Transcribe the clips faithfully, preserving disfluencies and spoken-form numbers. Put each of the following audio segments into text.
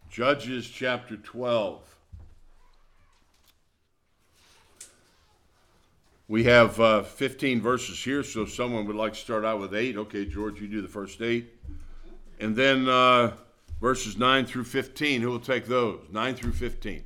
Judges chapter twelve. We have uh, fifteen verses here, so if someone would like to start out with eight. Okay, George, you do the first eight. And then uh, verses nine through fifteen. Who will take those? nine through fifteen.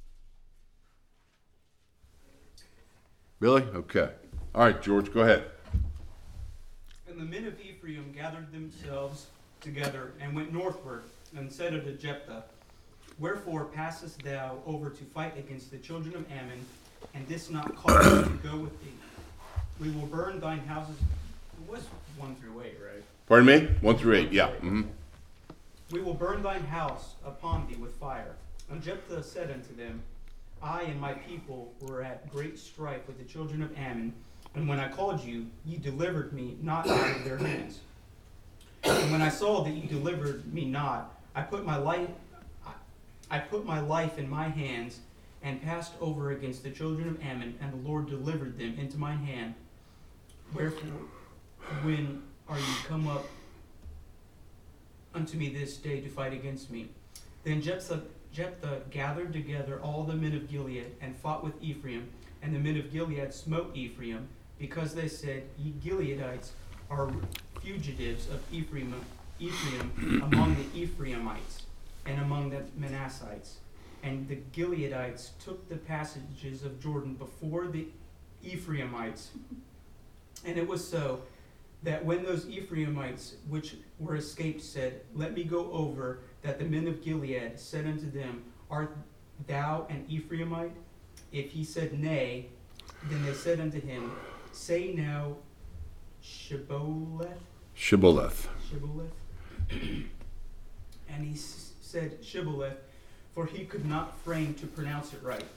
Billy? Okay. All right, George, go ahead. And the men of Ephraim gathered themselves together and went northward, and said unto Jephthah, Wherefore passest thou over to fight against the children of Ammon, and didst not call us to go with thee? We will burn thine houses. It was one through eight, right? Pardon me? One through eight, yeah. Mm-hmm. We will burn thine house upon thee with fire. And Jephthah said unto them, I and my people were at great strife with the children of Ammon, and when I called you, ye delivered me not out of their hands. And when I saw that ye delivered me not, I put my life, I put my life in my hands, and passed over against the children of Ammon, and the Lord delivered them into mine hand. Wherefore, when are ye come up unto me this day to fight against me? Then Jephthah, Jephthah gathered together all the men of Gilead, and fought with Ephraim. And the men of Gilead smote Ephraim, because they said, Ye Gileadites are fugitives of Ephraim, Ephraim among the Ephraimites, and among the Manassites. And the Gileadites took the passages of Jordan before the Ephraimites. And it was so, that when those Ephraimites which were escaped said, Let me go over, that the men of Gilead said unto them, Art thou an Ephraimite? If he said, Nay, then they said unto him, Say now, Shibboleth? Shibboleth. Shibboleth. And he s- said, Shibboleth, for he could not frame to pronounce it right.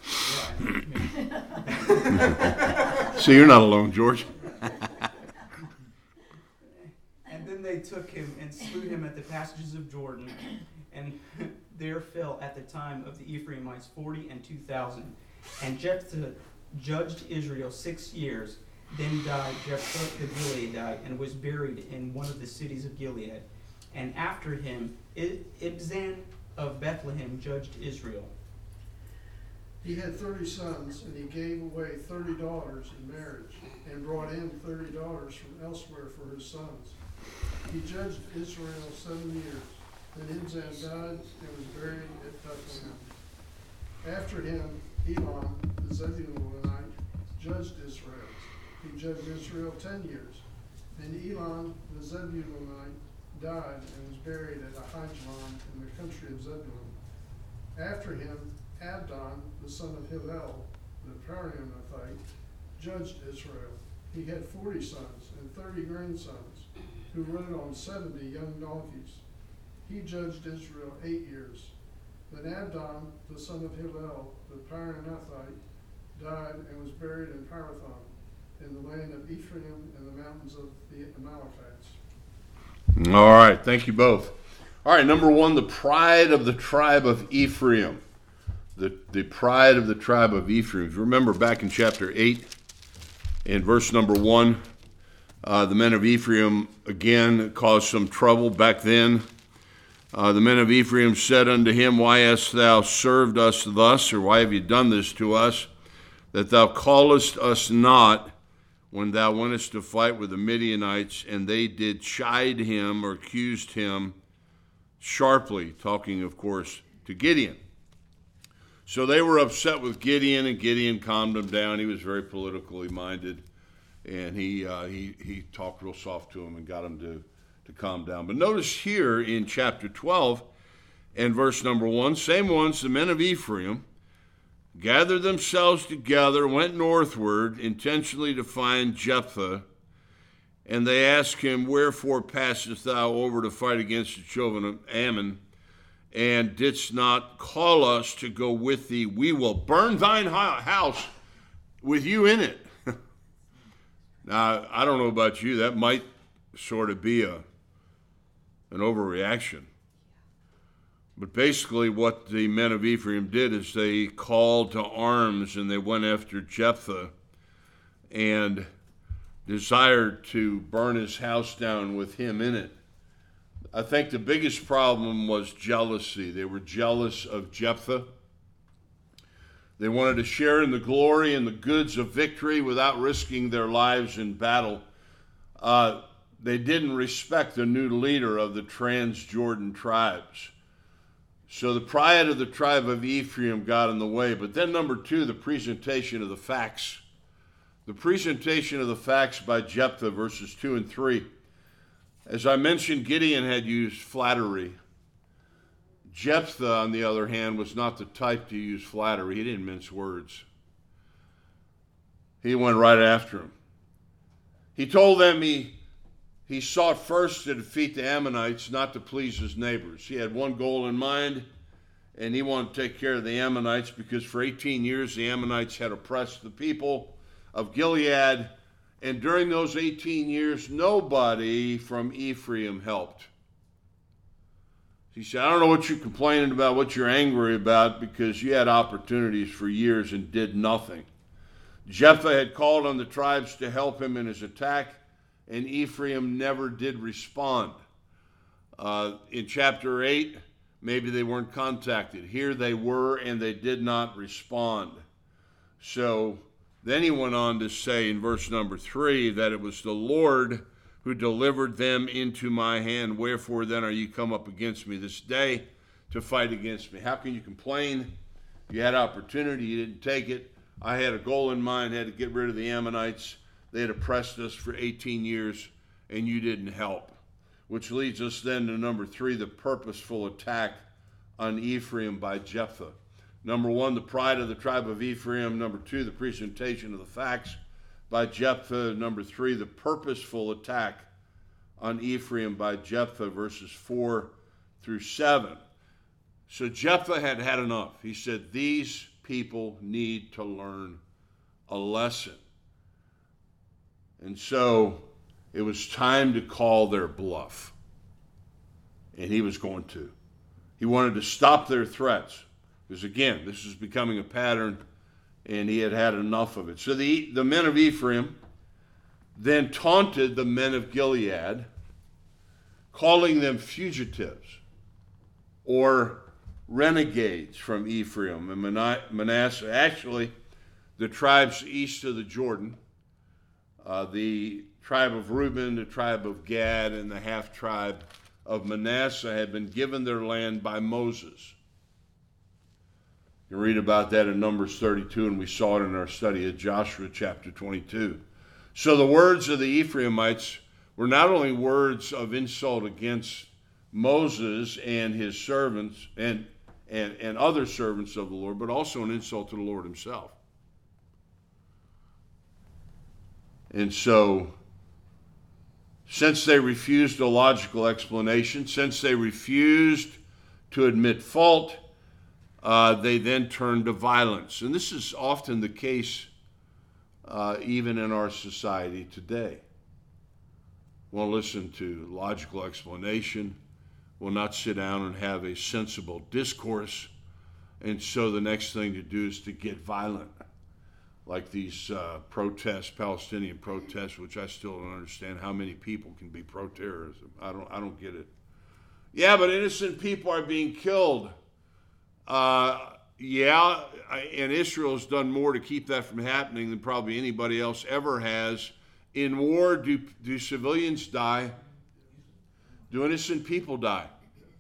Yeah, So you're not alone, George. And then they took him and slew him at the passages of Jordan, and there fell at the time of the Ephraimites forty and two thousand. And Jephthah judged Israel six years. Then died Jephthah the Gileadite, and was buried in one of the cities of Gilead. And after him Ibzan of Bethlehem judged Israel. He had thirty sons, and he gave away thirty daughters in marriage, and brought in thirty daughters from elsewhere for his sons. He judged Israel seven years. Then Ibzan died and was buried at Bethlehem. After him, Elon the Zebulunite judged Israel. He judged Israel ten years. Then Elon the Zebulunite died and was buried at Ahijalon in the country of Zebulun. After him, Abdon the son of Hillel the Paranathite judged Israel. He had forty sons and thirty grandsons, who rode on seventy young donkeys. He judged Israel eight years. Then Abdon the son of Hillel the Paranathite died and was buried in Parathon, in the land of Ephraim and the mountains of the Amalekites. All right, thank you both. All right, number one, the pride of the tribe of Ephraim. The, the pride of the tribe of Ephraim. Remember back in chapter eight, in verse number one, uh, the men of Ephraim again caused some trouble back then. Uh, the men of Ephraim said unto him, Why hast thou served us thus, or why have you done this to us, that thou callest us not when thou wentest to fight with the Midianites? And they did chide him, or accused him sharply, talking, of course, to Gideon. So they were upset with Gideon, and Gideon calmed them down. He was very politically minded, and he uh, he he talked real soft to him and got him to, to calm down. But notice here in chapter twelve and verse number one, same ones, the men of Ephraim gathered themselves together, went northward, intentionally to find Jephthah, and they asked him, Wherefore passest thou over to fight against the children of Ammon, and didst not call us to go with thee? We will burn thine house with you in it. Now, I don't know about you, that might sort of be a an overreaction. But basically what the men of Ephraim did is they called to arms, and they went after Jephthah and desired to burn his house down with him in it. I think the biggest problem was jealousy. They were jealous of Jephthah. They wanted to share in the glory and the goods of victory without risking their lives in battle. Uh, they didn't respect the new leader of the Transjordan tribes. So the pride of the tribe of Ephraim got in the way. But then number two, the presentation of the facts. The presentation of the facts by Jephthah, verses two and three. As I mentioned, Gideon had used flattery. Jephthah, on the other hand, was not the type to use flattery. He didn't mince words. He went right after him. He told them he, he sought first to defeat the Ammonites, not to please his neighbors. He had one goal in mind, and he wanted to take care of the Ammonites because for eighteen years the Ammonites had oppressed the people of Gilead. And during those eighteen years, nobody from Ephraim helped. He said, I don't know what you're complaining about, what you're angry about, because you had opportunities for years and did nothing. Jephthah had called on the tribes to help him in his attack, and Ephraim never did respond. Uh, in chapter eight, maybe they weren't contacted. Here they were, and they did not respond. So then he went on to say in verse number three that it was the Lord who delivered them into my hand. Wherefore then are you come up against me this day to fight against me? How can you complain? You had opportunity, you didn't take it. I had a goal in mind, had to get rid of the Ammonites. They had oppressed us for eighteen years, and you didn't help. Which leads us then to number three, the purposeful attack on Ephraim by Jephthah. Number one, the pride of the tribe of Ephraim. Number two, the presentation of the facts by Jephthah. Number three, the purposeful attack on Ephraim by Jephthah, verses four through seven. So Jephthah had had enough. He said, these people need to learn a lesson. And so it was time to call their bluff. And he was going to. He wanted to stop their threats. Because again, this is becoming a pattern, and he had had enough of it. So the, the men of Ephraim then taunted the men of Gilead, calling them fugitives or renegades from Ephraim and Manasseh. Actually, the tribes east of the Jordan, uh, the tribe of Reuben, the tribe of Gad, and the half-tribe of Manasseh had been given their land by Moses. You can read about that in Numbers thirty-two, and we saw it in our study of Joshua chapter twenty-two. So the words of the Ephraimites were not only words of insult against Moses and his servants and, and, and other servants of the Lord, but also an insult to the Lord himself. And so, since they refused a logical explanation, since they refused to admit fault, Uh, they then turn to violence. And this is often the case uh, even in our society today. Won't listen to logical explanation, will not sit down and have a sensible discourse, and so the next thing to do is to get violent. Like these uh, protests, Palestinian protests, which I still don't understand how many people can be pro-terrorism. I don't, I don't get it. Yeah, but innocent people are being killed. Uh, yeah, and Israel's done more to keep that from happening than probably anybody else ever has. In war, do, do civilians die? Do innocent people die?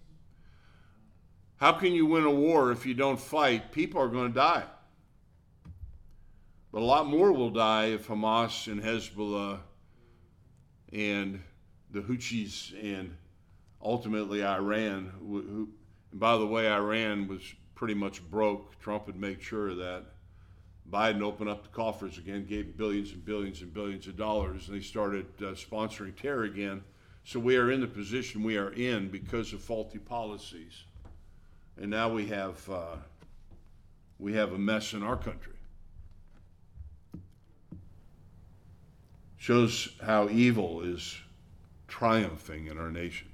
How can you win a war if you don't fight? People are going to die. But a lot more will die if Hamas and Hezbollah and the Houthis and ultimately Iran, who, and by the way, Iran was pretty much broke. Trump would make sure of that. Biden opened up the coffers again, gave billions and billions and billions of dollars, and they started uh, sponsoring terror again. So we are in the position we are in because of faulty policies. And now we have uh, we have a mess in our country. Shows how evil is triumphing in our nation.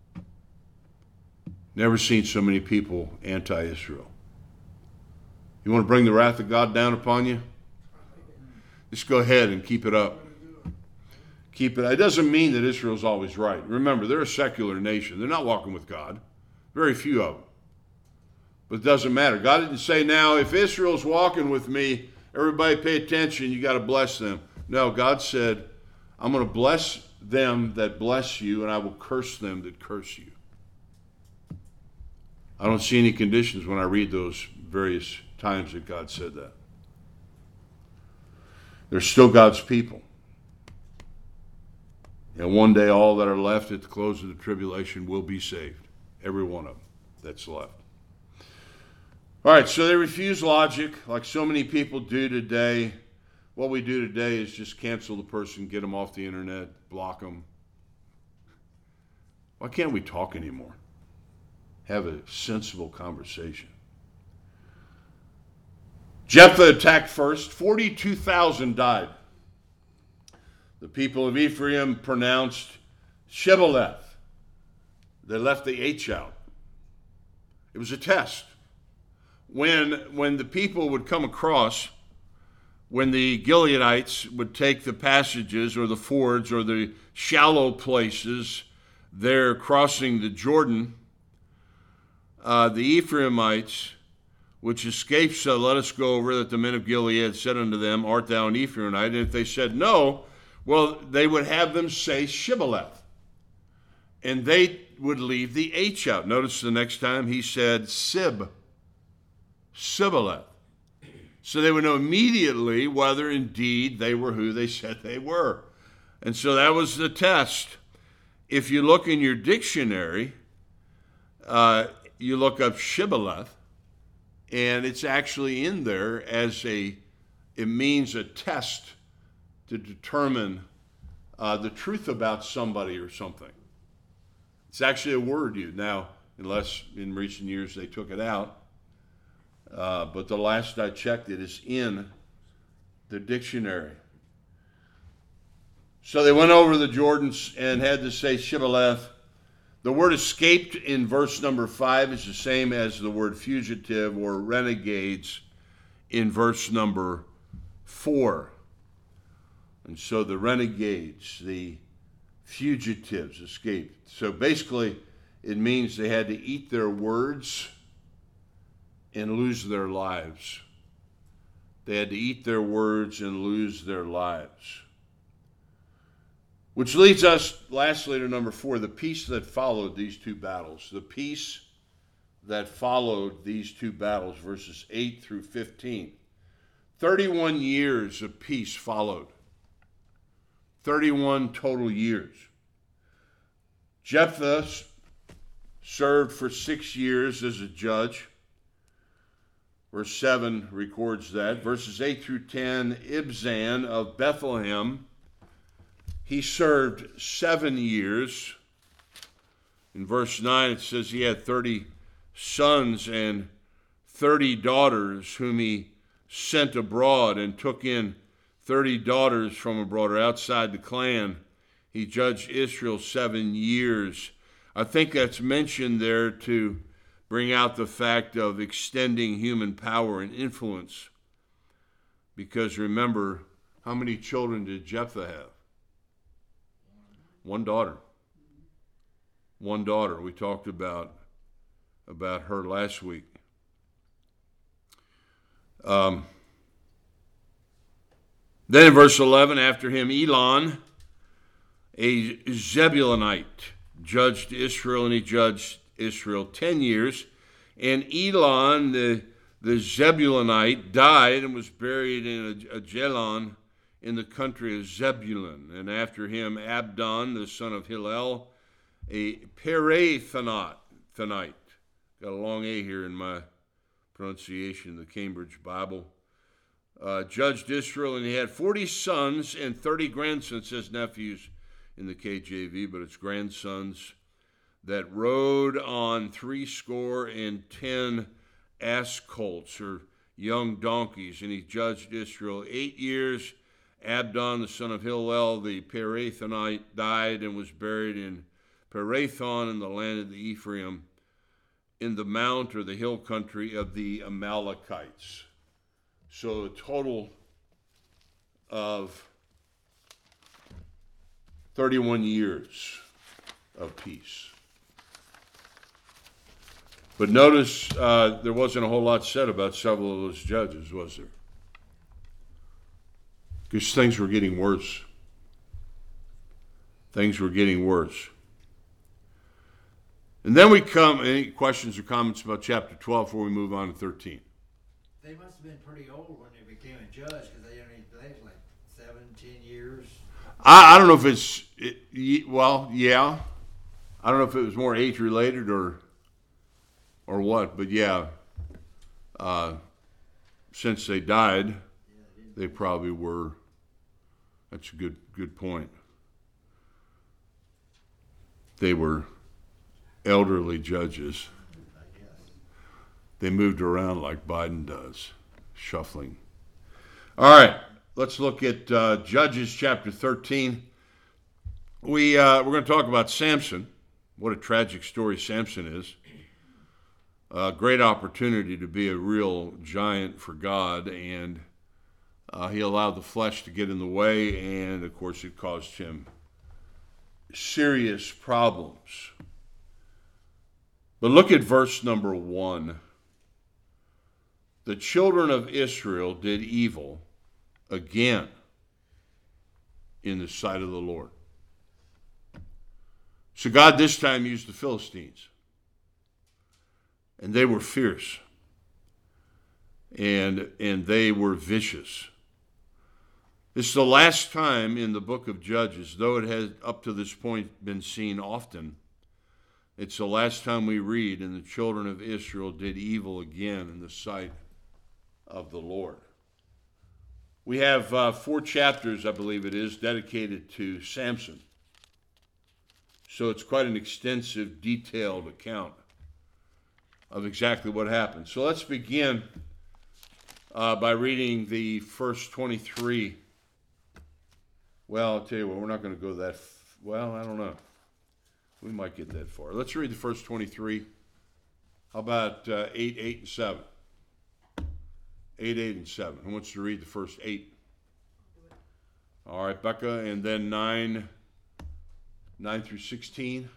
Never seen so many people anti-Israel. You want to bring the wrath of God down upon you? Just go ahead and keep it up. keep it. It doesn't mean that Israel's always right. Remember, they're a secular nation. They're not walking with God. Very few of them. But it doesn't matter. God didn't say, now, if Israel's walking with me, everybody pay attention, you got to bless them. No, God said, I'm going to bless them that bless you, and I will curse them that curse you. I don't see any conditions when I read those various times that God said that. They're still God's people. And one day all that are left at the close of the tribulation will be saved. Every one of them that's left. All right, so they refuse logic like so many people do today. What we do today is just cancel the person, get them off the internet, block them. Why can't we talk anymore? Have a sensible conversation. Jephthah attacked first. forty-two thousand died. The people of Ephraim pronounced Shibboleth. They left the H out. It was a test. When, when the people would come across, when the Gileadites would take the passages or the fords or the shallow places there crossing the Jordan, uh, the Ephraimites, which escaped, so let us go over, that the men of Gilead said unto them, art thou an Ephraimite? And if they said no, well, they would have them say Shibboleth. And they would leave the H out. Notice the next time he said Sib. Sibboleth. So they would know immediately whether indeed they were who they said they were. And so that was the test. If you look in your dictionary, uh, you look up Shibboleth, and it's actually in there as a, it means a test to determine uh, the truth about somebody or something. It's actually a word used. Now, unless in recent years they took it out, uh, but the last I checked, it is in the dictionary. So they went over the Jordan and had to say Shibboleth. The word escaped in verse number five is the same as the word fugitive or renegades in verse number four. And so the renegades, the fugitives escaped. So basically it means they had to eat their words and lose their lives. They had to eat their words and lose their lives. Which leads us, lastly, to number four, the peace that followed these two battles. The peace that followed these two battles, verses eight through fifteen. thirty-one years of peace followed. thirty-one total years. Jephthah served for six years as a judge. Verse seven records that. Verses eight through ten, Ibzan of Bethlehem, he served seven years. In verse nine, it says he had thirty sons and thirty daughters whom he sent abroad, and took in thirty daughters from abroad or outside the clan. He judged Israel seven years. I think that's mentioned there to bring out the fact of extending human power and influence. Because remember, how many children did Jephthah have? One daughter. One daughter. We talked about, about her last week. Um, then in verse eleven, after him, Elon, a Zebulonite, judged Israel, and he judged Israel ten years. And Elon, the, the Zebulonite, died and was buried in Ajalon, in the country of Zebulun. And after him, Abdon, the son of Hillel, a Pirathonite. Got a long A here in my pronunciation of the Cambridge Bible. Uh, judged Israel, and he had forty sons and thirty grandsons. It says nephews in the K J V, but it's grandsons, that rode on three score and ten ass colts, or young donkeys. And he judged Israel eight years. Abdon, the son of Hillel, the Pirathonite, died and was buried in Pirathon in the land of the Ephraim, in the mount or the hill country of the Amalekites. So a total of thirty-one years of peace. But notice uh, there wasn't a whole lot said about several of those judges, was there? Because things were getting worse. Things were getting worse. And then we come, any questions or comments about chapter twelve before we move on to thirteen? They must have been pretty old when they became a judge, because they only lived like seven, ten years. I, I don't know if it's, it, well, yeah. I don't know if it was more age related or or what, but yeah. Uh, since they died, they probably were. That's a good good point. They were elderly judges. They moved around like Biden does, shuffling. All right, let's look at uh, Judges chapter thirteen. We, uh, we're going to talk about Samson. What a tragic story Samson is. A great opportunity to be a real giant for God, and uh, he allowed the flesh to get in the way, and of course it caused him serious problems. But look at verse number one. The children of Israel did evil again in the sight of the Lord. So God this time used the Philistines. And they were fierce. And, and they were vicious. This is the last time in the book of Judges, though it has up to this point been seen often. It's the last time we read, and the children of Israel did evil again in the sight of the Lord. We have uh, four chapters, I believe it is, dedicated to Samson. So it's quite an extensive, detailed account of exactly what happened. So let's begin uh, by reading the first twenty-three. Well, I'll tell you what, we're not going to go that, f- well, I don't know. We might get that far. Let's read the first twenty-three. How about uh, eight, eight, and seven? eight, eight, and seven. Who wants to read the first eight? All right, Becca, and then nine, nine through sixteen.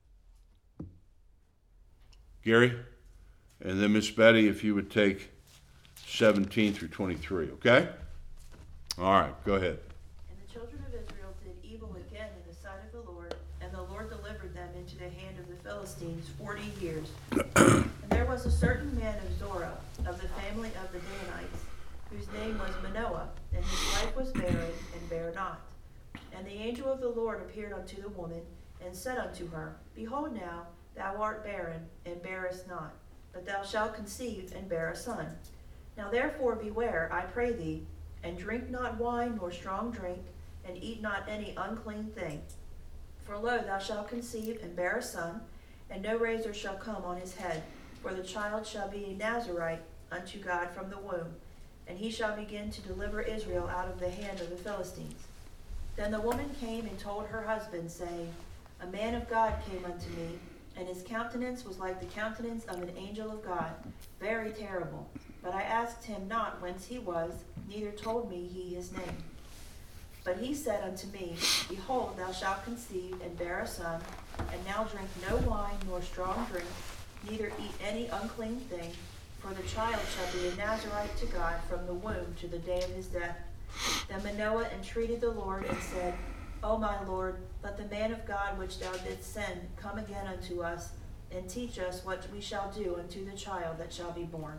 Gary? And then Miss Betty, if you would take seventeen through twenty-three, okay? All right, go ahead. And the children of Israel did evil again in the sight of the Lord, and the Lord delivered them into the hand of the Philistines forty years. And there was a certain man of Zorah, of the family of the Danites, whose name was Manoah, and his wife was barren, and bare not. And the angel of the Lord appeared unto the woman, and said unto her, Behold now, thou art barren, and bearest not, but thou shalt conceive, and bear a son. Now therefore beware, I pray thee, and drink not wine nor strong drink, and eat not any unclean thing. For lo, thou shalt conceive, and bear a son, and no razor shall come on his head, for the child shall be a Nazarite unto God from the womb, and he shall begin to deliver Israel out of the hand of the Philistines. Then the woman came and told her husband, saying, A man of God came unto me, and his countenance was like the countenance of an angel of God, very terrible. But I asked him not whence he was, neither told me he his name. But he said unto me, Behold, thou shalt conceive, and bear a son, and now drink no wine nor strong drink, neither eat any unclean thing, for the child shall be a Nazarite to God from the womb to the day of his death. Then Manoah entreated the Lord, and said, O my Lord, let the man of God which thou didst send come again unto us, and teach us what we shall do unto the child that shall be born.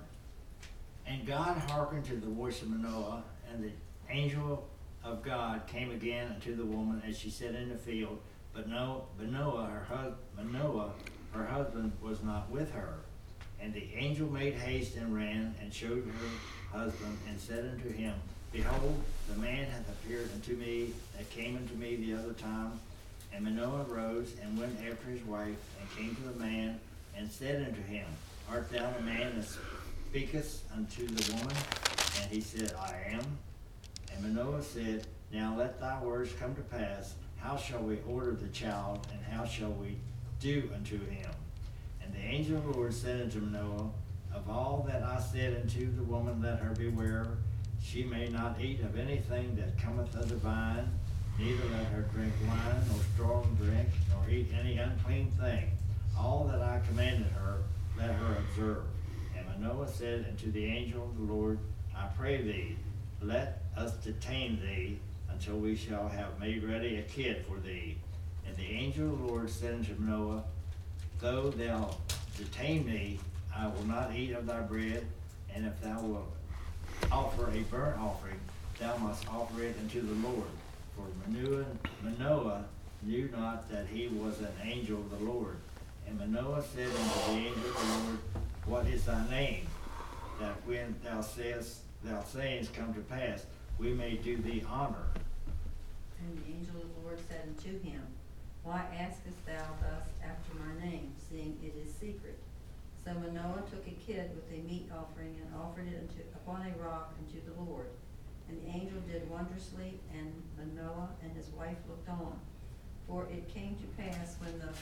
And God hearkened to the voice of Manoah, and the angel of God came again unto the woman as she sat in the field. But no, Manoah, her, hus- Manoah, her husband, was not with her. And the angel made haste and ran, and showed her husband, and said unto him, Behold, the man hath appeared unto me that came unto me the other time. And Manoah arose, and went after his wife, and came to the man, and said unto him, Art thou the man that speakest unto the woman? And he said, I am. And Manoah said, Now let thy words come to pass. How shall we order the child, and how shall we do unto him? And the angel of the Lord said unto Manoah, Of all that I said unto the woman, let her beware. She may not eat of anything that cometh of the vine, Neither let her drink wine, nor strong drink, nor eat any unclean thing. All that I commanded her, let her observe. And Manoah said unto the angel of the Lord, I pray thee, let us detain thee until we shall have made ready a kid for thee. And the angel of the Lord said unto Manoah, though thou detain me, I will not eat of thy bread, and if thou wilt offer a burnt offering, thou must offer it unto the Lord. For Manoah, Manoah knew not that he was an angel of the Lord. And Manoah said unto the angel of the Lord, what is thy name? That when thou sayest, thou sayest come to pass, we may do thee honor. And the angel of the Lord said unto him, why askest thou thus after my name, seeing it is secret? So Manoah took a kid with a meat offering and offered it unto, upon a rock unto the Lord. And the angel did wondrously, and Manoah and his wife looked on. For it came to pass when the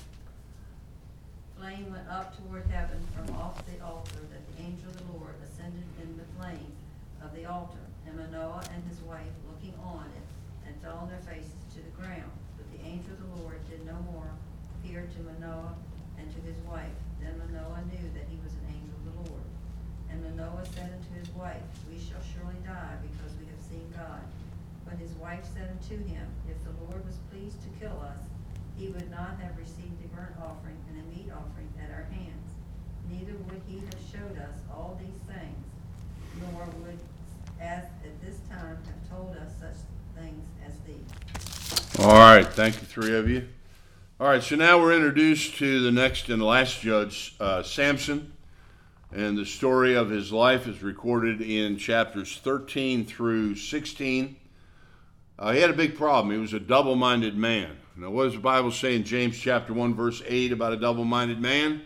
flame went up toward heaven from off the altar, that the angel of the Lord ascended in the flame of the altar. And Manoah and his wife, looking on it, and fell on their faces to the ground. But the angel of the Lord did no more appear to Manoah and to his wife. Then Manoah knew that he was an angel of the Lord. And Manoah said unto his wife, we shall surely die, because we have seen God. But his wife said unto him, if the Lord was pleased to kill us, he would not have received a burnt offering and a meat offering at our hands. Neither would he have showed us all these things, nor would, as at this time, have told us such things as these. All right, thank you, three of you. All right, so now we're introduced to the next and last judge, uh, Samson, and the story of his life is recorded in chapters thirteen through sixteen. Uh, he had a big problem. He was a double-minded man. Now, what does the Bible say in James chapter one, verse eight about a double-minded man?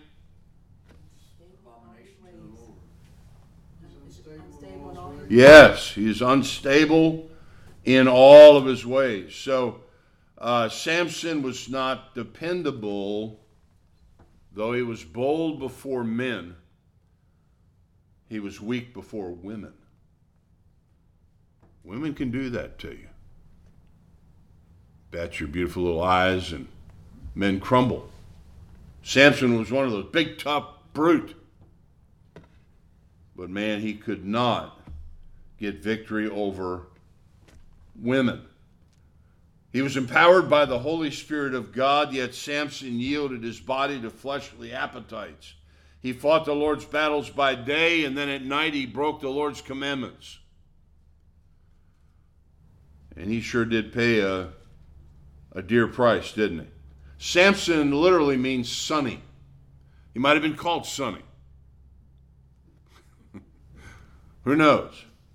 He's unstable in all his ways. Yes, he's unstable in all of his ways. So, uh, Samson was not dependable, though he was bold before men. He was weak before women. Women can do that to you. Bet your beautiful little eyes, and men crumble. Samson was one of those big, tough brute. But man, he could not get victory over women. He was empowered by the Holy Spirit of God, yet Samson yielded his body to fleshly appetites. He fought the Lord's battles by day, and then at night he broke the Lord's commandments. And he sure did pay a, a dear price, didn't he? Samson literally means sunny. He might have been called Sunny. Who knows?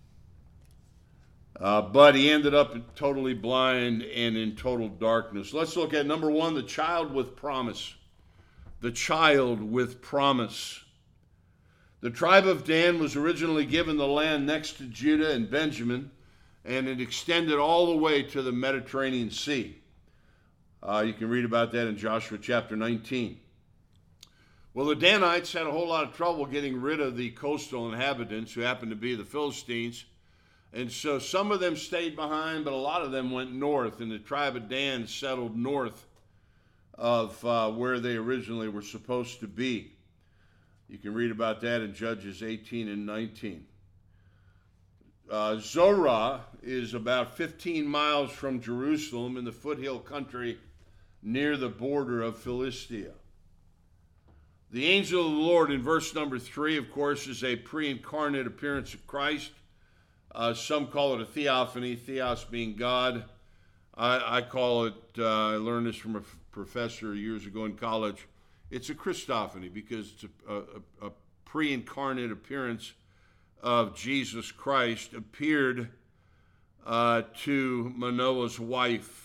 Uh, but he ended up totally blind and in total darkness. Let's look at number one, the child with promise. The child with promise. The tribe of Dan was originally given the land next to Judah and Benjamin, and it extended all the way to the Mediterranean Sea. Uh, you can read about that in Joshua chapter nineteen. Well, the Danites had a whole lot of trouble getting rid of the coastal inhabitants, who happened to be the Philistines. And so some of them stayed behind, but a lot of them went north, and the tribe of Dan settled north of uh, where they originally were supposed to be. You can read about that in Judges eighteen and nineteen. Uh, Zorah is about fifteen miles from Jerusalem in the foothill country near the border of Philistia. The angel of the Lord in verse number three, of course, is a pre-incarnate appearance of Christ. Uh, some call it a theophany, theos being God. I, I call it, uh, I learned this from a f- professor years ago in college, it's a Christophany, because it's a, a, a pre-incarnate appearance of Jesus Christ appeared uh, to Manoah's wife.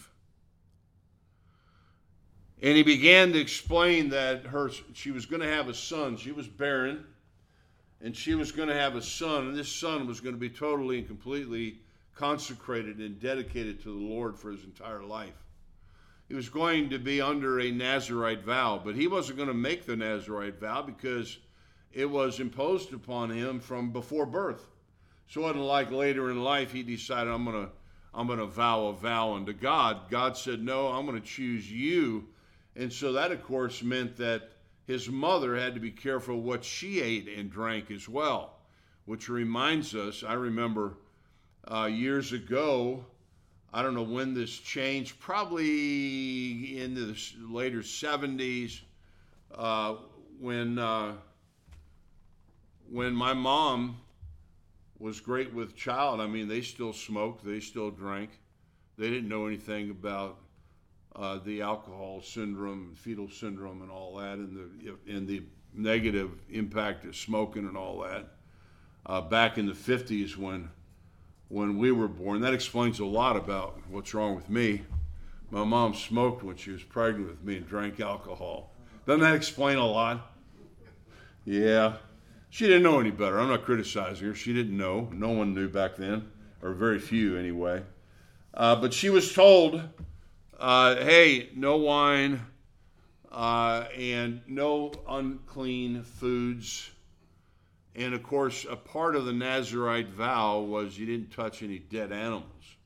And he began to explain that her she was going to have a son. She was barren, and she was going to have a son, and this son was going to be totally and completely consecrated and dedicated to the Lord for his entire life. He was going to be under a Nazirite vow, but he wasn't going to make the Nazirite vow because it was imposed upon him from before birth. So it wasn't like later in life he decided, I'm going to I'm going to vow a vow unto God. God said, no, I'm going to choose you. And so that, of course, meant that his mother had to be careful what she ate and drank as well, which reminds us, I remember uh, years ago, I don't know when this changed, probably in the later seventies, uh, when uh, when my mom was great with child. I mean, they still smoked, they still drank. They didn't know anything about uh, the alcohol syndrome, fetal syndrome, and all that, and the and the negative impact of smoking and all that. Uh, back in the fifties, when when we were born, that explains a lot about what's wrong with me. My mom smoked when she was pregnant with me and drank alcohol. Doesn't that explain a lot? Yeah. She didn't know any better. I'm not criticizing her. She didn't know. No one knew back then, or very few anyway. Uh, but she was told, uh, hey, no wine uh, and no unclean foods. And, of course, a part of the Nazirite vow was you didn't touch any dead animals.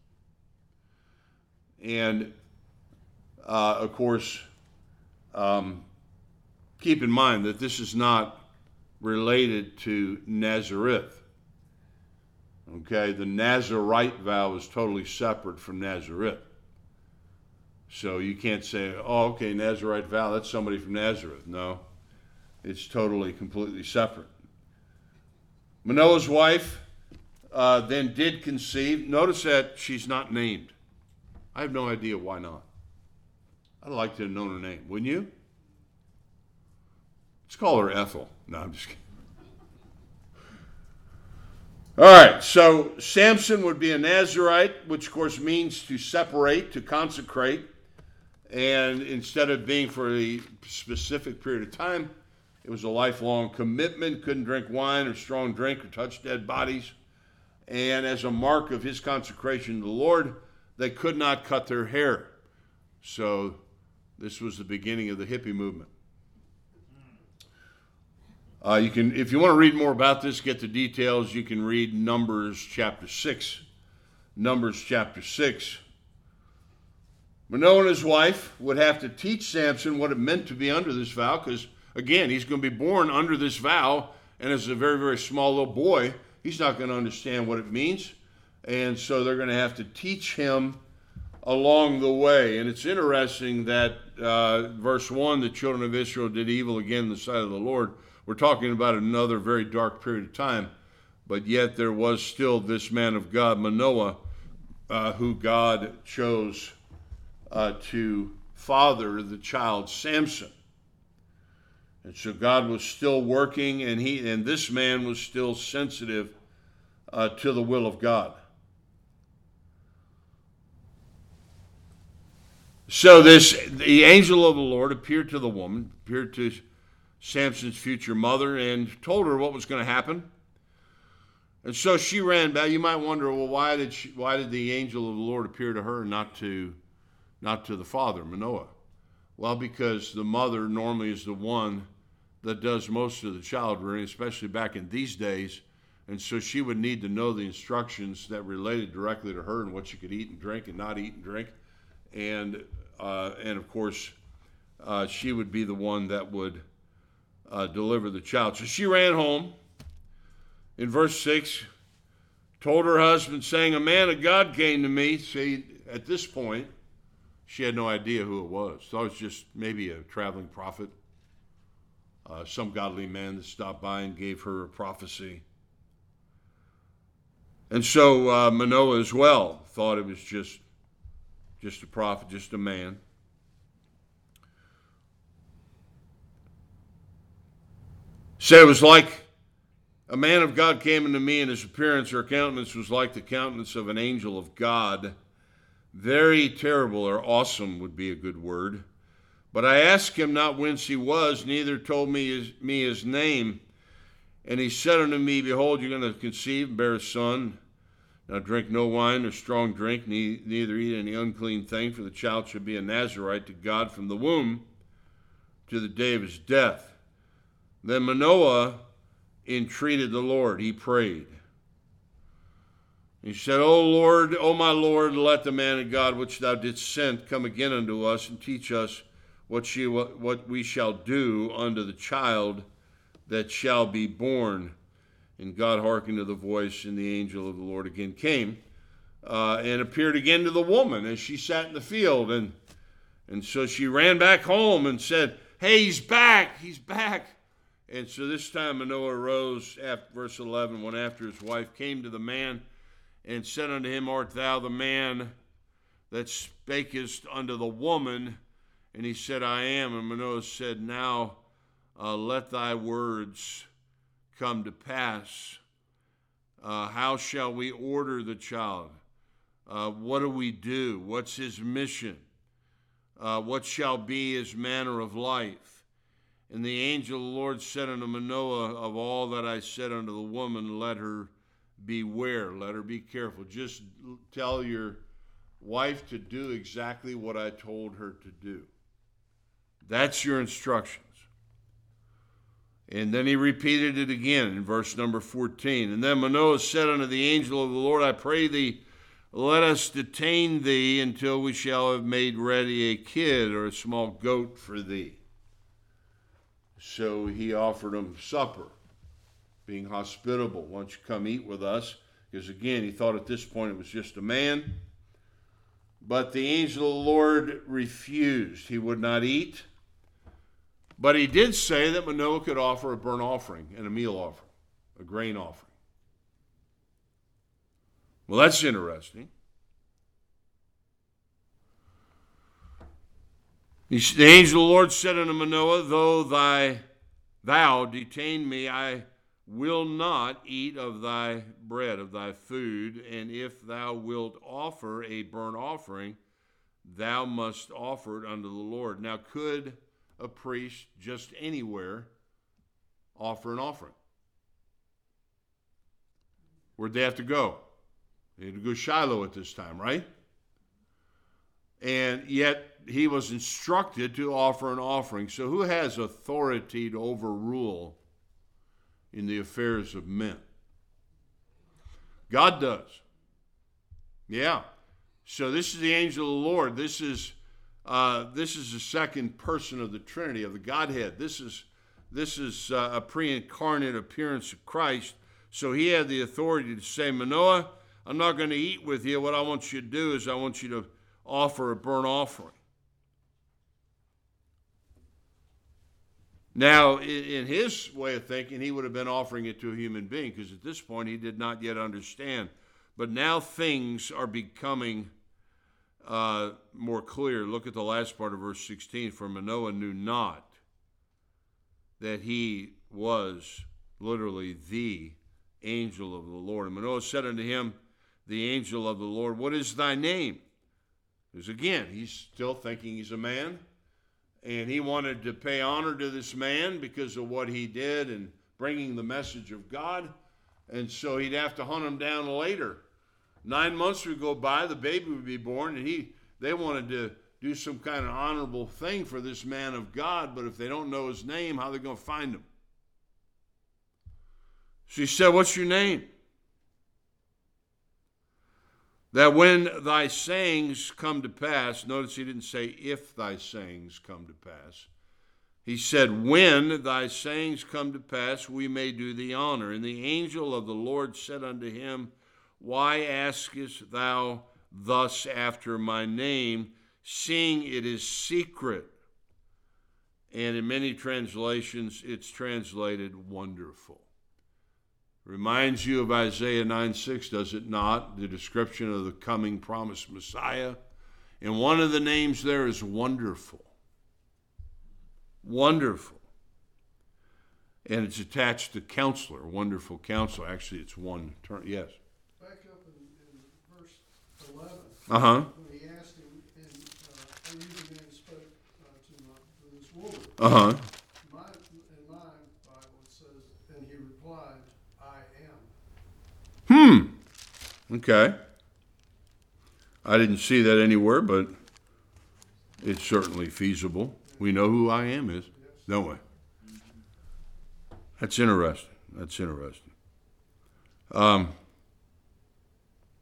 And, uh, of course, um, keep in mind that this is not related to Nazareth. Okay, the Nazirite vow is totally separate from Nazareth. So you can't say, oh, okay, Nazirite vow, that's somebody from Nazareth. No, it's totally, completely separate. Manoah's wife uh, then did conceive. Notice that she's not named. I have no idea why not. I'd like to have known her name, wouldn't you? Let's call her Ethel. No, I'm just kidding. All right, so Samson would be a Nazirite, which of course means to separate, to consecrate. And instead of being for a specific period of time, it was a lifelong commitment. Couldn't drink wine or strong drink or touch dead bodies. And as a mark of his consecration to the Lord, they could not cut their hair. So this was the beginning of the hippie movement. Uh, you can, if you want to read more about this, get the details, you can read Numbers chapter six. Numbers chapter six. Manoah and his wife would have to teach Samson what it meant to be under this vow, because, again, he's going to be born under this vow, and as a very, very small little boy, he's not going to understand what it means. And so they're going to have to teach him along the way. And it's interesting that uh, verse one, the children of Israel did evil again in the sight of the Lord. We're talking about another very dark period of time, but yet there was still this man of God, Manoah, uh, who God chose uh, to father the child Samson. And so God was still working, and he and this man was still sensitive uh, to the will of God. So this, the angel of the Lord appeared to the woman, appeared to Samson's future mother, and told her what was going to happen. And so she ran back. You might wonder, well, why did she, why did the angel of the Lord appear to her and not to, not to the father, Manoah? Well, because the mother normally is the one that does most of the child rearing, especially back in these days. And so she would need to know the instructions that related directly to her and what she could eat and drink and not eat and drink. And, uh, and of course, uh, she would be the one that would Uh, deliver the child. So she ran home. In verse six, told her husband, saying, a man of God came to me. See, at this point, she had no idea who it was. Thought it was just maybe a traveling prophet, uh, some godly man that stopped by and gave her a prophecy. And so uh, Manoah as well thought it was just, just a prophet, just a man. So it was like a man of God came unto me, and his appearance or countenance was like the countenance of an angel of God. Very terrible, or awesome would be a good word. But I asked him not whence he was, neither told me his, me his name. And he said unto me, behold, you're going to conceive and bear a son. Now drink no wine or strong drink, ne- neither eat any unclean thing, for the child shall be a Nazirite to God from the womb to the day of his death. Then Manoah entreated the Lord. He prayed. He said, O Lord, O my Lord, let the man of God which thou didst send come again unto us, and teach us what, she, what we shall do unto the child that shall be born. And God hearkened to the voice, and the angel of the Lord again came uh, and appeared again to the woman as she sat in the field. And, and so she ran back home and said, hey, he's back, he's back. And so this time Manoah arose, after, verse eleven, when after his wife came to the man and said unto him, art thou the man that spakest unto the woman? And he said, I am. And Manoah said, now uh, let thy words come to pass. Uh, how shall we order the child? Uh, what do we do? What's his mission? Uh, what shall be his manner of life? And the angel of the Lord said unto Manoah, of all that I said unto the woman, let her beware, let her be careful. Just tell your wife to do exactly what I told her to do. That's your instructions. And then he repeated it again in verse number fourteen. And then Manoah said unto the angel of the Lord, I pray thee, let us detain thee until we shall have made ready a kid or a small goat for thee. So he offered him supper, being hospitable. Why don't you come eat with us? Because again, he thought at this point it was just a man. But the angel of the Lord refused. He would not eat. But he did say that Manoah could offer a burnt offering and a meal offering, a grain offering. Well, that's interesting. The angel of the Lord said unto Manoah, though thy, thou detain me, I will not eat of thy bread, of thy food, and if thou wilt offer a burnt offering, thou must offer it unto the Lord. Now, could a priest just anywhere offer an offering? Where'd they have to go? They had to go Shiloh at this time, right? And yet he was instructed to offer an offering. So who has authority to overrule in the affairs of men? God does. Yeah. So this is the angel of the Lord. This is uh, this is the second person of the Trinity, of the Godhead. This is this is uh, a pre-incarnate appearance of Christ. So he had the authority to say, Manoah, I'm not going to eat with you. What I want you to do is I want you to offer a burnt offering. Now, in his way of thinking, he would have been offering it to a human being, because at this point he did not yet understand. But now things are becoming uh, more clear. Look at the last part of verse sixteen. For Manoah knew not that he was literally the angel of the Lord. And Manoah said unto him, the angel of the Lord, what is thy name? Because again, he's still thinking he's a man. And he wanted to pay honor to this man because of what he did and bringing the message of God. And so he'd have to hunt him down later. Nine months would go by, the baby would be born, and he they wanted to do some kind of honorable thing for this man of God, but if they don't know his name, how are they going to find him? She said, what's your name? That when thy sayings come to pass, notice he didn't say if thy sayings come to pass. He said, when thy sayings come to pass, we may do thee honor. And the angel of the Lord said unto him, why askest thou thus after my name, seeing it is secret? And in many translations, it's translated wonderful. Reminds you of Isaiah nine six, does it not? The description of the coming promised Messiah. And one of the names there is wonderful. Wonderful. And it's attached to counselor, wonderful counselor. Actually, it's one term. Yes. Back up in, in verse eleven. Uh-huh. When he asked him, and uh, I used the man who spoke uh, to, my, to this woman. Uh-huh. My, in my Bible it says, and he replied, I am. Hmm. Okay. I didn't see that anywhere, but it's certainly feasible. We know who I am is, don't we? That's interesting. That's interesting. Um,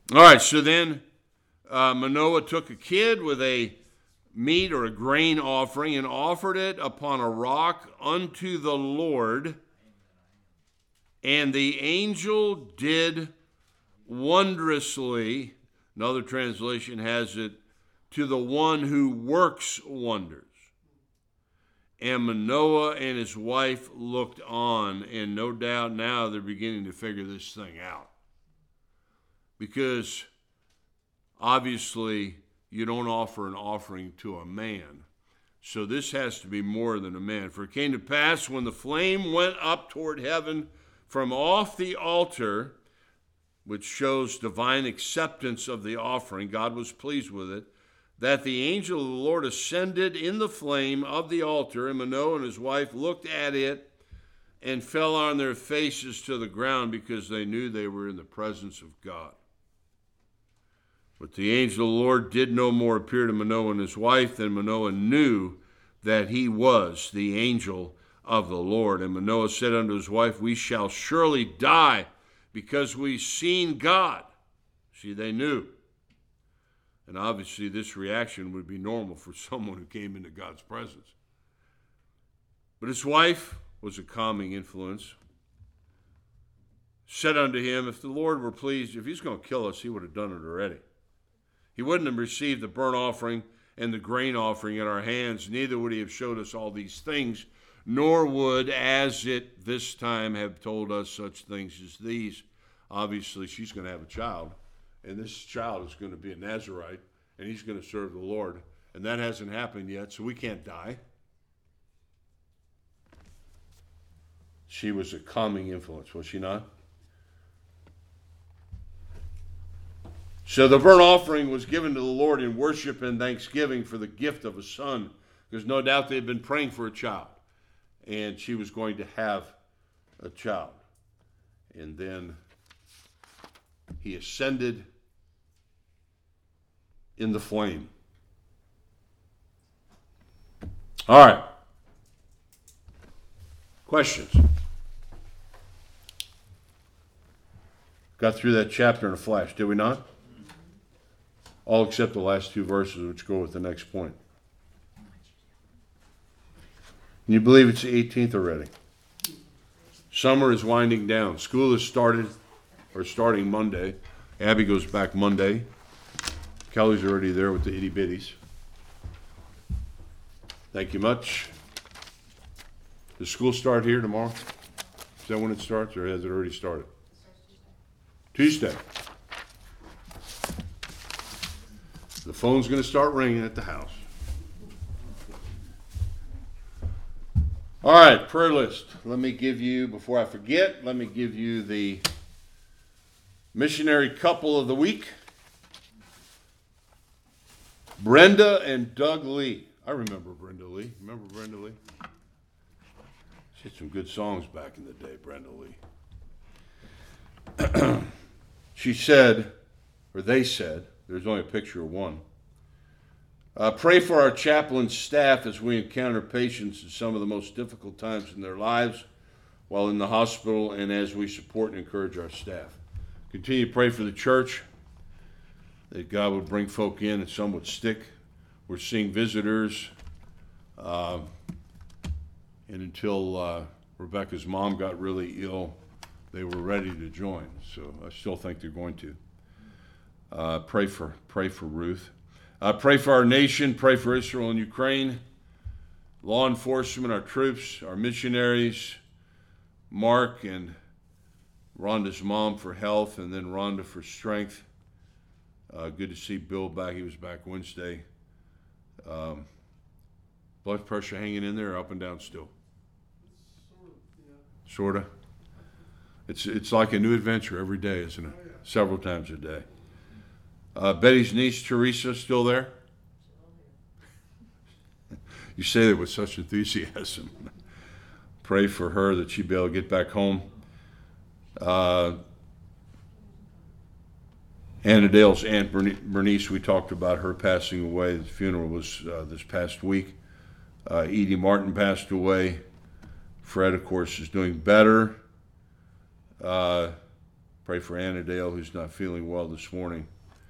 All right, so then uh, Manoah took a kid with a meat or a grain offering and offered it upon a rock unto the Lord. And the angel did wondrously, another translation has it, to the one who works wonders. And Manoah and his wife looked on, and no doubt now they're beginning to figure this thing out. Because obviously you don't offer an offering to a man. So this has to be more than a man. For it came to pass when the flame went up toward heaven from off the altar, which shows divine acceptance of the offering, God was pleased with it, that the angel of the Lord ascended in the flame of the altar, and Manoah and his wife looked at it and fell on their faces to the ground because they knew they were in the presence of God. But the angel of the Lord did no more appear to Manoah and his wife. Then Manoah knew that he was the angel of the Lord. And Manoah said unto his wife, we shall surely die because we've seen God. See, they knew. And obviously this reaction would be normal for someone who came into God's presence. But his wife was a calming influence. Said unto him, if the Lord were pleased, if he's going to kill us, he would have done it already. He wouldn't have received the burnt offering and the grain offering in our hands, neither would he have showed us all these things, nor would, as it this time, have told us such things as these. Obviously, she's going to have a child, and this child is going to be a Nazarite, and he's going to serve the Lord, and that hasn't happened yet, so we can't die. She was a calming influence, was she not? So the burnt offering was given to the Lord in worship and thanksgiving for the gift of a son, because no doubt they had been praying for a child, and she was going to have a child. And then he ascended in the flame. All right. Questions? Got through that chapter in a flash, did we not? All except the last two verses, which go with the next point. Can you believe it's the eighteenth already? Summer is winding down. School has started, or starting Monday. Abby goes back Monday. Kelly's already there with the itty bitties. Thank you much. Does school start here tomorrow? Is that when it starts, or has it already started? Tuesday. The phone's going to start ringing at the house. All right, prayer list. Let me give you, before I forget, let me give you the missionary couple of the week. Brenda and Doug Lee. I remember Brenda Lee. Remember Brenda Lee? She had some good songs back in the day, Brenda Lee. She said, or they said, there's only a picture of one. Uh, pray for our chaplain staff as we encounter patients in some of the most difficult times in their lives while in the hospital, and as we support and encourage our staff. Continue to pray for the church, that God would bring folk in and some would stick. We're seeing visitors. Uh, and until uh, Rebecca's mom got really ill, they were ready to join. So I still think they're going to. Uh, pray for pray for Ruth. Uh, pray for our nation. Pray for Israel and Ukraine. Law enforcement, our troops, our missionaries. Mark and Rhonda's mom for health, and then Rhonda for strength. Uh, good to see Bill back. He was back Wednesday. Um, blood pressure hanging in there, up and down still. Sort of. It's it's like a new adventure every day, isn't it? Several times a day. Uh, Betty's niece, Teresa, still there? You say that with such enthusiasm. Pray for her that she'd be able to get back home. Uh, Anna Dale's Aunt Bernice, we talked about her passing away. The funeral was uh, this past week. Uh, Edie Martin passed away. Fred, of course, is doing better. Uh, Pray for Annadale, who's not feeling well this morning.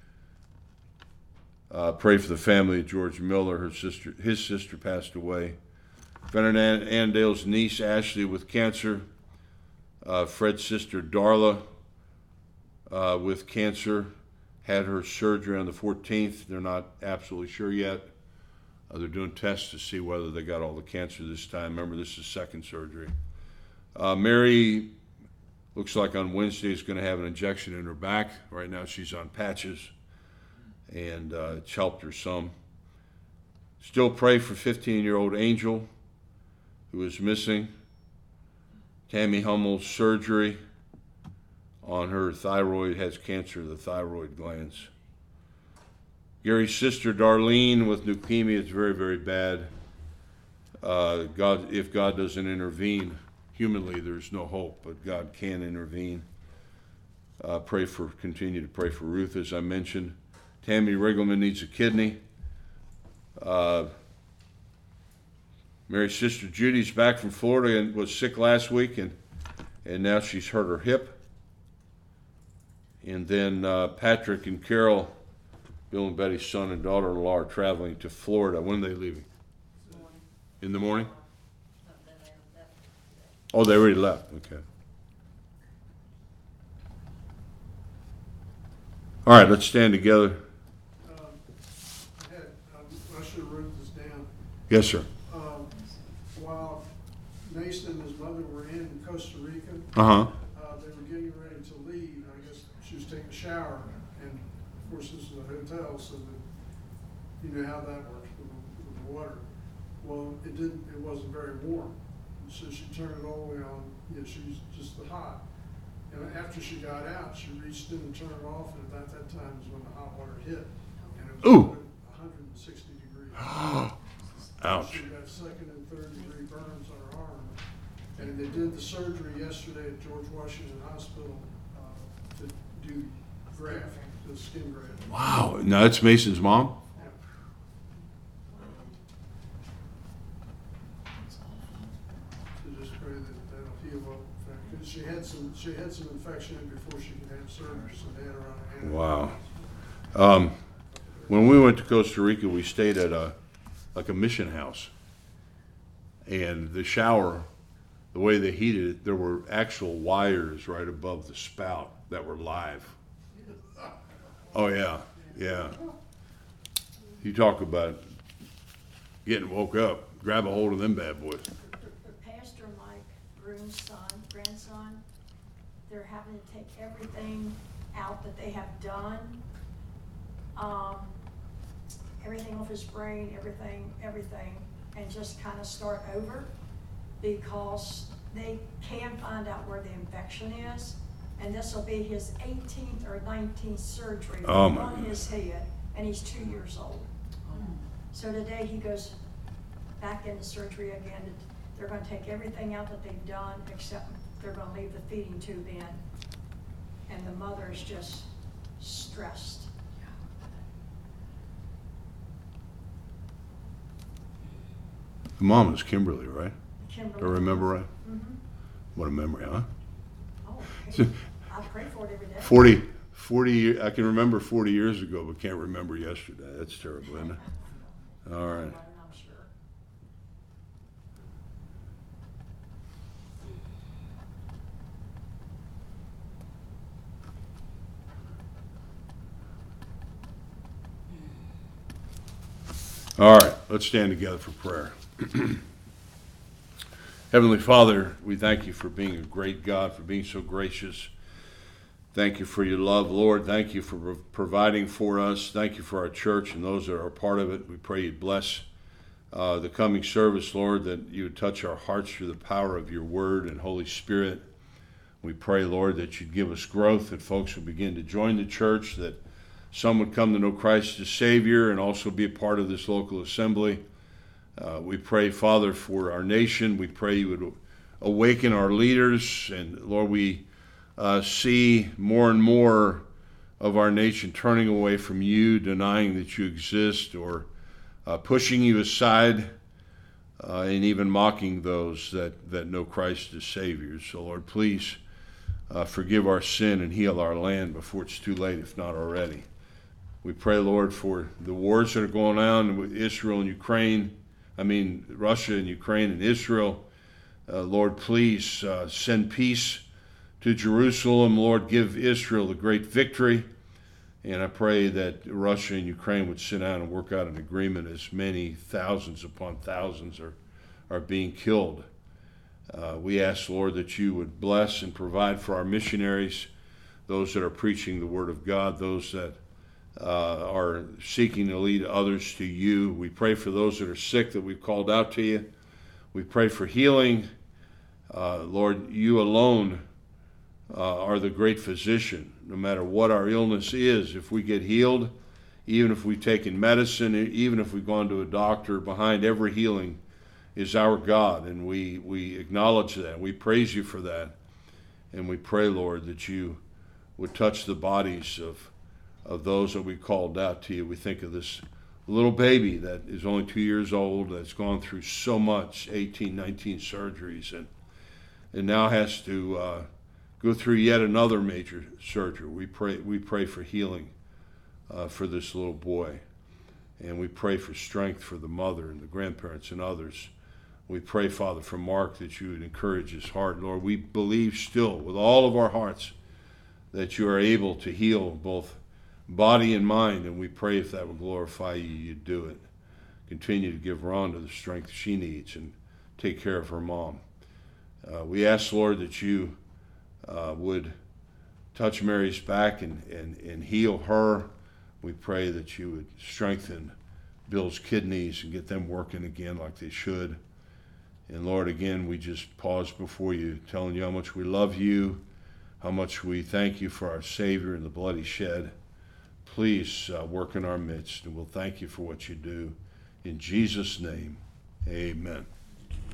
Uh, pray for the family of George Miller. Her sister, his sister passed away. Friend Annadale's niece, Ashley, with cancer. Uh, Fred's sister, Darla, uh, with cancer. Had her surgery on the fourteenth. They're not absolutely sure yet. Uh, they're doing tests to see whether they got all the cancer this time. Remember, this is second surgery. Uh, Mary looks like on Wednesday is going to have an injection in her back. Right now she's on patches, and uh, it's helped her some. Still pray for fifteen-year-old Angel, who is missing. Tammy Hummel's surgery on her thyroid, has cancer of the thyroid glands. Gary's sister Darlene with leukemia, it's very, very bad. Uh, God, if God doesn't intervene, humanly there's no hope, but God can intervene. Uh, pray for, continue to pray for Ruth, as I mentioned. Tammy Riggleman needs a kidney. Uh, Mary's sister Judy's back from Florida and was sick last week, and, and now she's hurt her hip. And then uh, Patrick and Carol, Bill and Betty's son and daughter-in-law, are traveling to Florida. When are they leaving? In the morning? Oh, they already left. Okay. All right, let's stand together. Um, I had, um, I should have wrote this down. Yes, sir. Um, while Mason and his mother were in Costa Rica, Uh-huh. uh, they were getting ready to leave. I guess she was taking a shower, and of course this is a hotel, so that you know how that works with, with the water. Well, it didn't. It wasn't very warm, so she turned it all the way on. You know, she's just the hot. And after she got out, she reached in and turned it off, and about that time is when the hot water hit, and it was Ooh. one hundred sixty degrees. Ouch. She got second and third degree burns on her arm. And they did the surgery yesterday at George Washington Hospital uh, to do graft, the skin graft. Wow. Now, that's Mason's mom? Yeah. So just pray that that'll heal up. Because she had some, she had some infection before she could have surgery, so they had her on a Wow. Um, when we went to Costa Rica, we stayed at a like a mission house. And the shower, the way they heated it, there were actual wires right above the spout that were live. Oh, yeah, yeah. You talk about getting woke up, grab a hold of them bad boys. Pastor Mike Broom's son, grandson, they're having to take everything out that they have done. Um, everything off his brain, everything, everything, and just kind of start over because they can find out where the infection is. And this will be his eighteenth or nineteenth surgery Oh, my on his head, and he's two years old. So today he goes back into surgery again. They're going to take everything out that they've done, except they're going to leave the feeding tube in. And the mother is just stressed. The mom is Kimberly, right? Kimberly. Do I remember right? Mm-hmm. What a memory, huh? Oh, okay. I pray for it every day. forty, forty, year- I can remember forty years ago, but can't remember yesterday. That's terrible, isn't it? All right. I'm sure. All right, let's stand together for prayer. Heavenly Father, we thank you for being a great God, for being so gracious. Thank you for your love, Lord. Thank you for pro- providing for us. Thank you for our church and those that are part of it. We pray you bless uh, the coming service, Lord, that you would touch our hearts through the power of your word and Holy Spirit. We pray, Lord, that you'd give us growth, that folks would begin to join the church, that some would come to know Christ as Savior and also be a part of this local assembly. Uh, we pray, Father, for our nation. We pray you would awaken our leaders. And, Lord, we uh, see more and more of our nation turning away from you, denying that you exist, or uh, pushing you aside, uh, and even mocking those that, that know Christ as Savior. So, Lord, please uh, forgive our sin and heal our land before it's too late, if not already. We pray, Lord, for the wars that are going on with Israel and Ukraine. I mean, Russia and Ukraine and Israel. Uh, Lord, please uh, send peace to Jerusalem. Lord, give Israel the great victory. And I pray that Russia and Ukraine would sit down and work out an agreement, as many thousands upon thousands are, are being killed. Uh, we ask, Lord, that you would bless and provide for our missionaries, those that are preaching the word of God, those that uh, are seeking to lead others to you. We pray for those that are sick that we've called out to you. We pray for healing. Uh, Lord, you alone uh, are the great physician. No matter what our illness is, if we get healed, even if we've taken medicine, even if we've gone to a doctor, behind every healing is our God, and we, we acknowledge that. We praise you for that. And we pray, Lord, that you would touch the bodies of, of those that we called out to you. We think of this little baby that is only two years old, that's gone through so much, eighteen, nineteen surgeries, and, and now has to uh, go through yet another major surgery. We pray, we pray for healing uh, for this little boy. And we pray for strength for the mother and the grandparents and others. We pray, Father, for Mark, that you would encourage his heart. Lord, we believe still with all of our hearts that you are able to heal both body and mind, and we pray if that would glorify you, you'd do it. Continue to give Rhonda the strength she needs and take care of her mom. Uh, we ask, Lord, that you uh, would touch Mary's back and, and, and heal her. We pray that you would strengthen Bill's kidneys and get them working again like they should. And Lord, again, we just pause before you, telling you how much we love you, how much we thank you for our Savior and the blood he shed. Please uh, work in our midst, and we'll thank you for what you do. In Jesus' name, amen.